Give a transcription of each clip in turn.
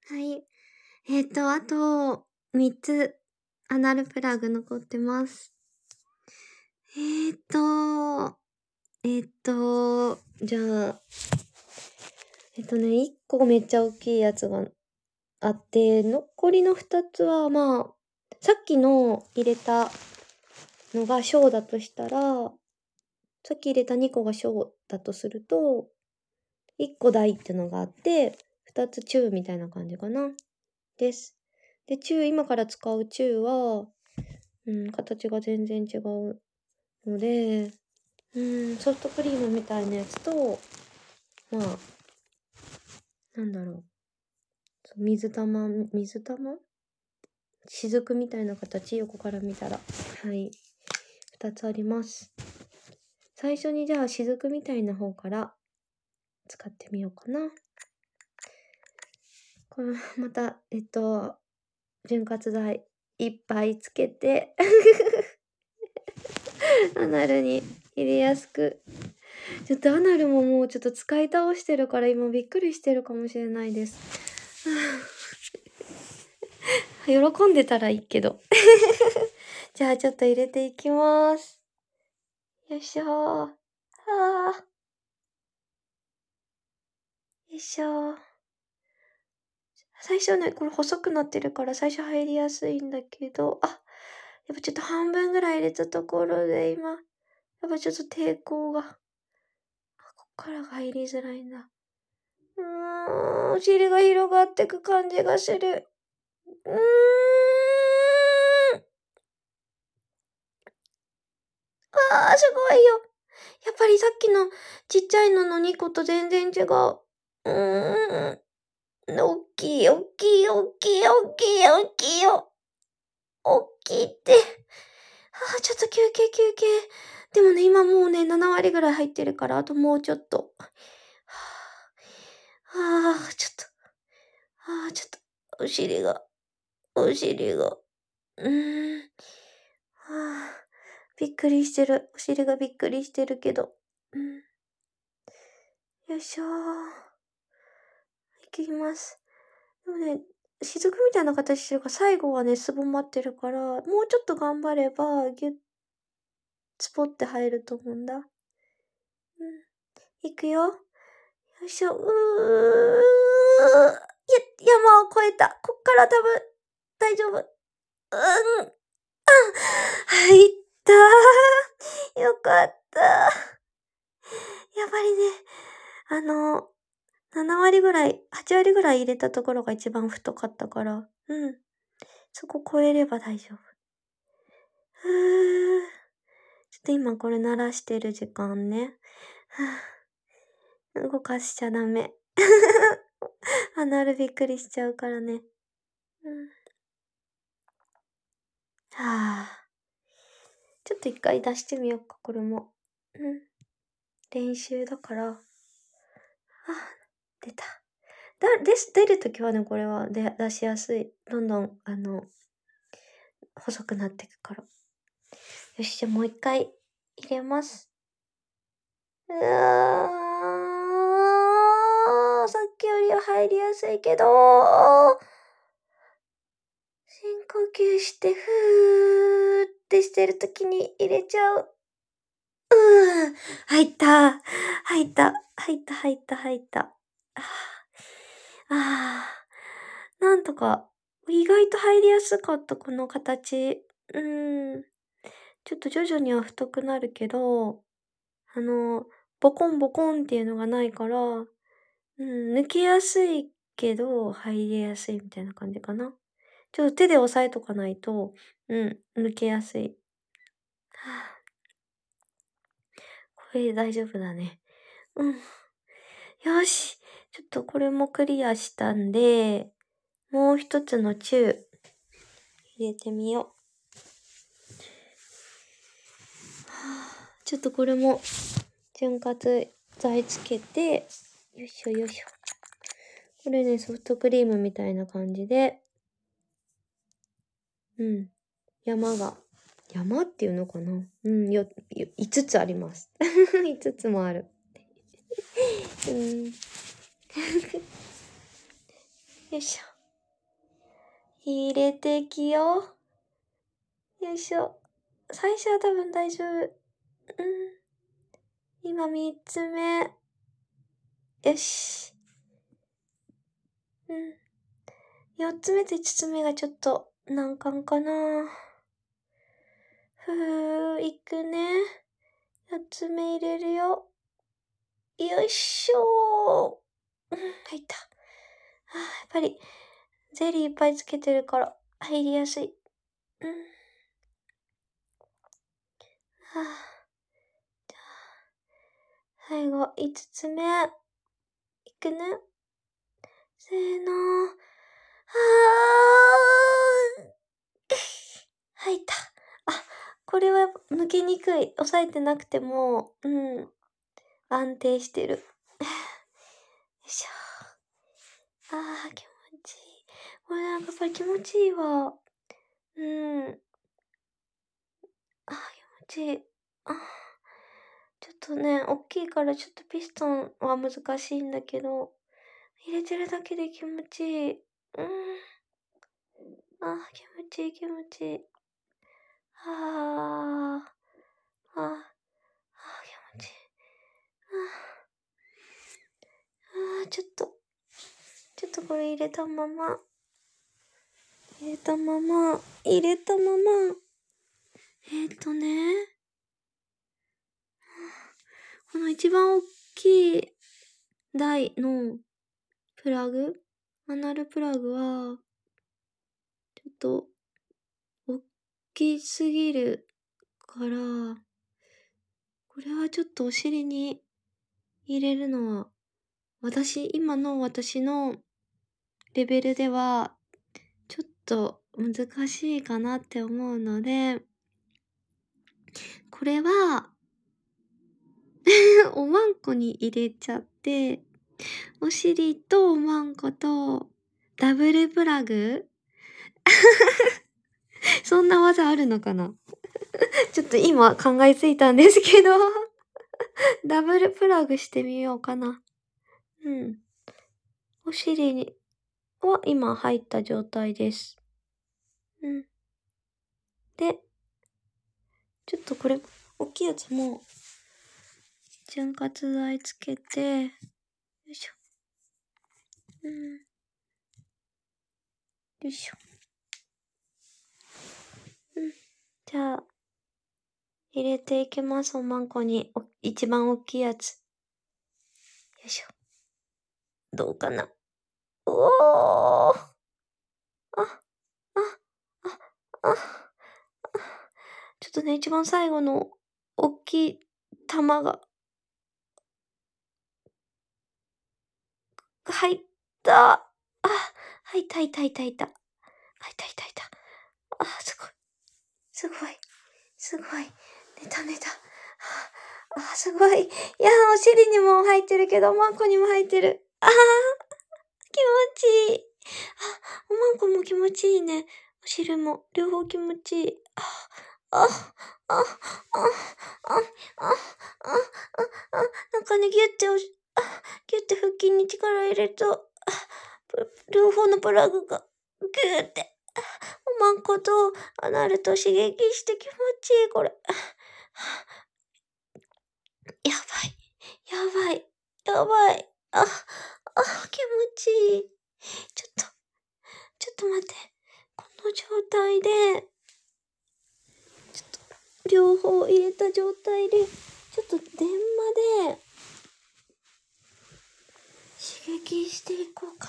はい。あと、3つ、アナルプラグ残ってます。じゃあ、1個めっちゃ大きいやつがあって、残りの2つは、まあ、さっきの入れたのが小だとしたら、さっき入れた2個が小だとすると、1個大ってのがあって、2つ中みたいな感じかな。です。で、今から使う中は、形が全然違うので、ソフトクリームみたいなやつと、まあ、なんだろう。水玉雫みたいな形、横から見たら。はい。2つあります。最初にじゃあ雫みたいな方から使ってみようかな。これまた、潤滑剤いっぱいつけてアナルに入れやすく。ちょっとアナルももうちょっと使い倒してるから今びっくりしてるかもしれないです。喜んでたらいいけど。じゃあちょっと入れていきます。よいしょー。はー。よいしょー。最初ね、これ細くなってるから最初入りやすいんだけど、やっぱちょっと半分ぐらい入れたところで今、やっぱちょっと抵抗が。こっからが入りづらいんだ。お尻が広がってく感じがする。すごいよ。やっぱりさっきのちっちゃいのの2個と全然違う。おっきい、おっきい、おっきい、おっきい、おっきいよ。おっきいって。ちょっと休憩。でもね、今もうね、7割ぐらい入ってるから、あともうちょっと。ちょっと、お尻が、うーん。びっくりしてる。お尻がびっくりしてるけど。よいしょー。いきます。でもね、雫みたいな形してるから、最後はね、すぼまってるから、もうちょっと頑張れば、ギュッ、スポって入ると思うんだ。いくよ。よいしょ。山を越えた。こっから多分、大丈夫。入ったー。よかった。やっぱりね、7割ぐらい、8割ぐらい入れたところが一番太かったから、そこ超えれば大丈夫。ちょっと今これ鳴らしてる時間ね。動かしちゃダメ。アナルびっくりしちゃうからね。ちょっと一回出してみようか、これも。練習だから。出た。出るときはね、これは出しやすい。どんどん、細くなっていくから。よし、じゃあもう一回入れます。さっきよりは入りやすいけど、深呼吸して、ふーってしてるときに入れちゃう。入った。なんとか、意外と入りやすかった、この形。ちょっと徐々には太くなるけど、ボコンボコンっていうのがないから、抜けやすいけど、入りやすいみたいな感じかな。ちょっと手で押さえとかないと、抜けやすい。これ大丈夫だね。よし。ちょっとこれもクリアしたんで、もう一つの入れてみよう。ちょっとこれも潤滑剤つけて、よいしょ。これね、ソフトクリームみたいな感じで、山っていうのかな5つあります。5つもある。よいしょ。 入れてきよう。よいしょ。最初は多分大丈夫。今3つ目。よし。4つ目と5つ目がちょっと難関かな。いくね。4つ目入れるよ。よいしょー。入った。やっぱり、ゼリーいっぱいつけてるから、入りやすい。最後、5つ目。いくね。せーの。入った。これは抜けにくい。押さえてなくても、安定してる。よいしょ。気持ちいい。これなんかやっぱり気持ちいいわ。気持ちいい。ちょっとね、大きいからちょっとピストンは難しいんだけど、入れてるだけで気持ちいい。気持ちいい気持ちいい。気持ちいい。ちょっとこれ入れたまま。この一番大きい台のプラグ、アナルプラグは、ちょっと、大きすぎるから、これはちょっとお尻に入れるのは、今の私のレベルでは、ちょっと難しいかなって思うので、これは、おまんこに入れちゃって、お尻とおまんことダブルプラグそんな技あるのかなちょっと今考えついたんですけどダブルプラグしてみようかな。お尻には今入った状態です。で、ちょっとこれ、大きいやつも、潤滑剤つけて、よいしょ。よいしょ。じゃあ、入れていきます、おまんこに。一番大きいやつ。よいしょ。どうかな。おー。ちょっとね、一番最後の大きい玉が、入った。入った。入った。すごい。寝た。すごい。いやお尻にも入ってるけど、おまんこにも入ってる。気持ちいい。おまんこも気持ちいいね。お尻も、両方気持ちいい。なんかね、ギュって腹筋に力入れると、両方のプラグが、ギュって、おまんことアナルと刺激して気持ちいい、これ。やばい。気持ちいい。ちょっと待って。この状態で、両方入れた状態で、ちょっと電話で、刺激していこうかな。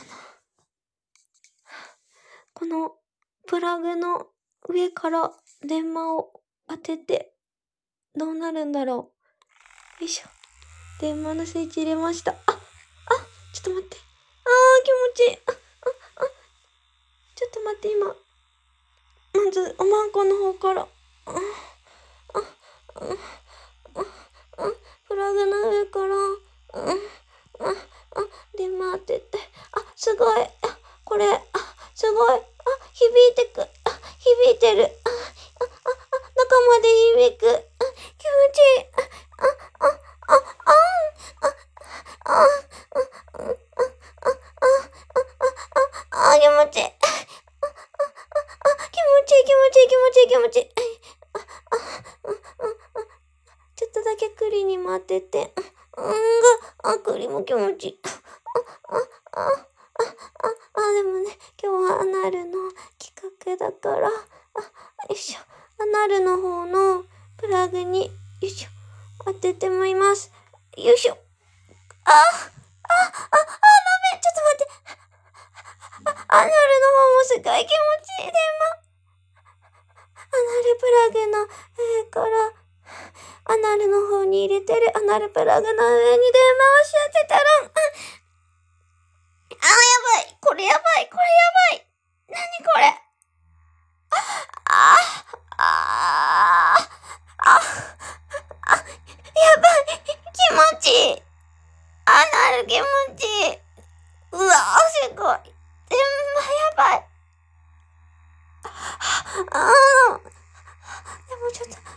このプラグの上から電話を当てて、どうなるんだろう。よいしょ。電話のスイッチ入れました。ちょっと待って。気持ちいい。ちょっと待って、今。まず、おまんこの方から。プラグの上から、電話当てて。すごい。これ、すごい。響いてる。中まで響く。気持ちいい。気持ちいい。 気持ちいい。ちょっとだけ栗にも当てて。栗も気持ちいい。でもね、今日はアナルの企画だから、よいしょ。アナルの方のプラグに、よいしょ。当ててもいます。よいしょ。ダメ。ちょっと待って。アナルの方もすごい気持ちいい。でも、アナルプラグの上から、アナルの方に入れてるアナルプラグの上に回し当てたら、やばい。これやばい。なにこれ。やばい。気持ちいい。アナル気持ちいい。うわすごい。やばい。でもちょっと、す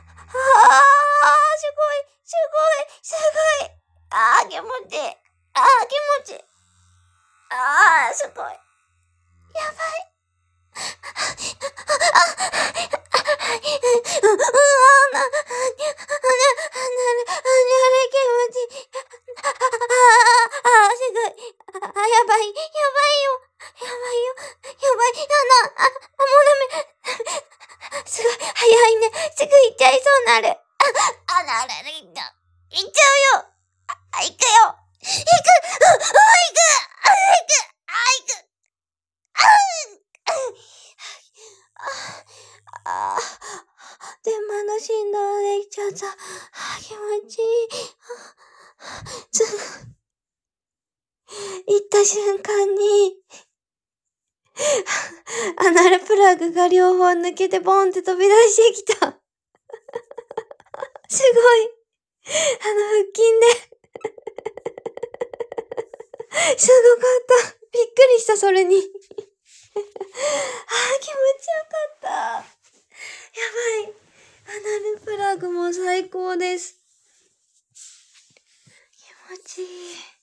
ごい。気持ちいい。気持ちいい。すごい。やばい。やばいよ。もうダメ。すごい、早いね。すぐ行っちゃいそうなる。行っちゃうよ。行くよ。行く。電話の振動できちゃった。気持ちいい。行った瞬間に、アナルプラグが両方抜けてボンって飛び出してきた。すごい。腹筋で。すごかった。びっくりした、それに。気持ちよかった。やばい。アナルプラグも最高です。気持ちいい。